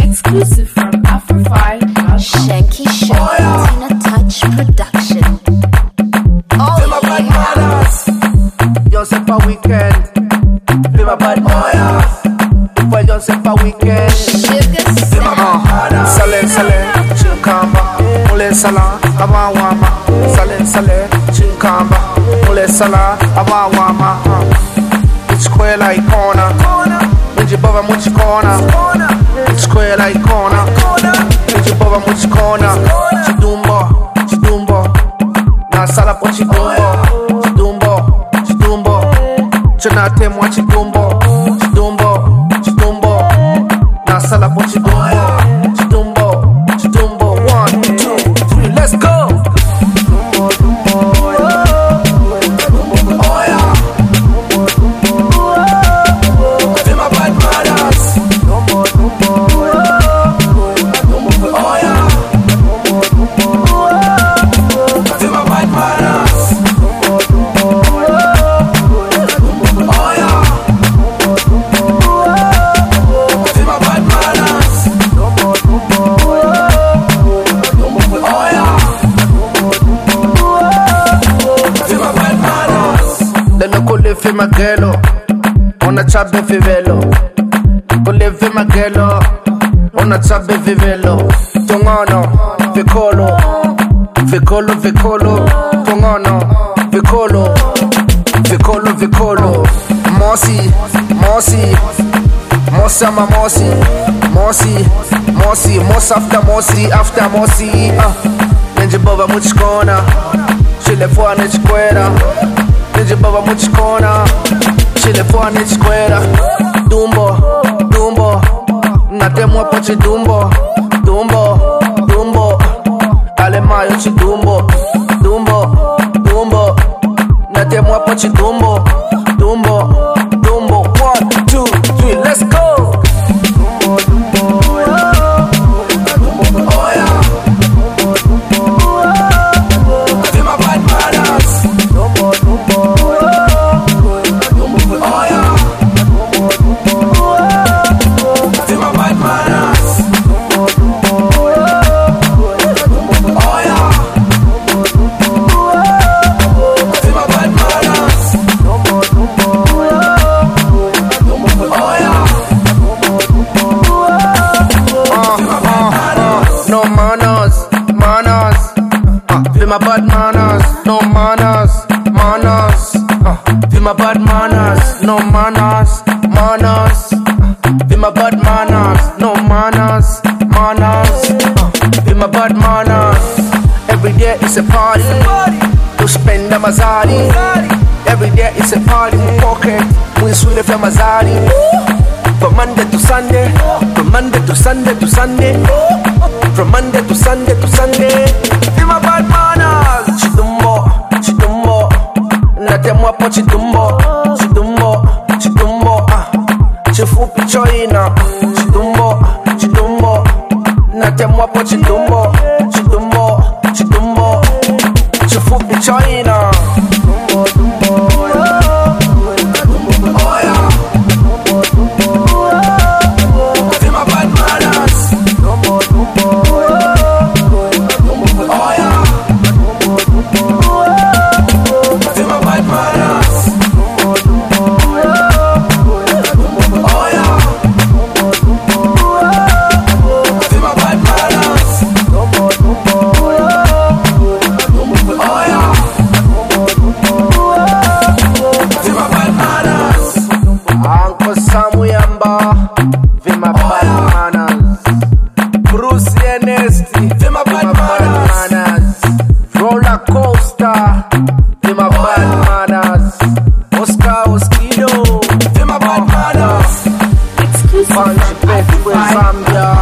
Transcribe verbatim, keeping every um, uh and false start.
Exclusive from Afrofy. Shanky Show, oh, yeah. Tina Touch Production. Oh, Feel my bad manners. Yo sé pa' weekend. Feel my bad manners. Después yo sé pa' weekend. Feel my bad manners. Sale, sale, chinkamba. Mule sala, abawama. Sale, sale, chinkamba. Mule sala, abawama. Escuela icona. Mujibova muchikona. Escuela icona. Mujibova muchikona. Chidumbo, chidumbo. Na sala po chidumbo. Chidumbo, chidumbo. Chonate mwa chidumbo. Chidumbo, chidumbo. Na sala po chidumbo. Chidumbo, chidumbo. One, two, three, let's go. Fi magelo, ona chabe vivelo. Kule fi magelo, ona chabe vivelo. Tongono, vikolo, vikolo, vikolo. Tongono, vikolo, vikolo, vikolo. Mosi, mosi, mosi ama mosi, mosi, mosi, mosi after mosi, after mosi. Ah, Ninjibova muchikona, chile fua nechikwera. Ninjibova muchikona, chile fua nechikwera. Dumbo, dumbo, natemwa po chidumbo. Dumbo, dumbo, alemayo chidumbo. Dumbo, dumbo, natemwa po chidumbo. Dumbo, dumbo, one, two, three, let's go. No manners, manners. Uh, feel my bad manners. No manners, manners. Uh, feel my bad manners. No manners, manners. Uh, feel my bad manners. No manners, manners. Uh, feel my bad manners. Every day is a party. To spend the mazari. Every day is a party. My pocket, we sweet for mazari. From Monday to Sunday. From Monday to Sunday to Sunday. From Monday to Sunday to Sunday. Feel my bad manners. Chidumbo, chidumbo. Natemwa po chidumbo. Chidumbo, chidumbo. Ah, chifupi choina. Chidumbo, chidumbo. Natemwa po chidumbo. Chidumbo, chidumbo. Chifupi choina. Dumbo, dumbo. Samuyamba, Vima bad manners. Bruce Ernesti, Vima bad manners. Roller coaster, Vima bad manners. Oscar Oskido, Vima bad manners. Exclusive from Zambia.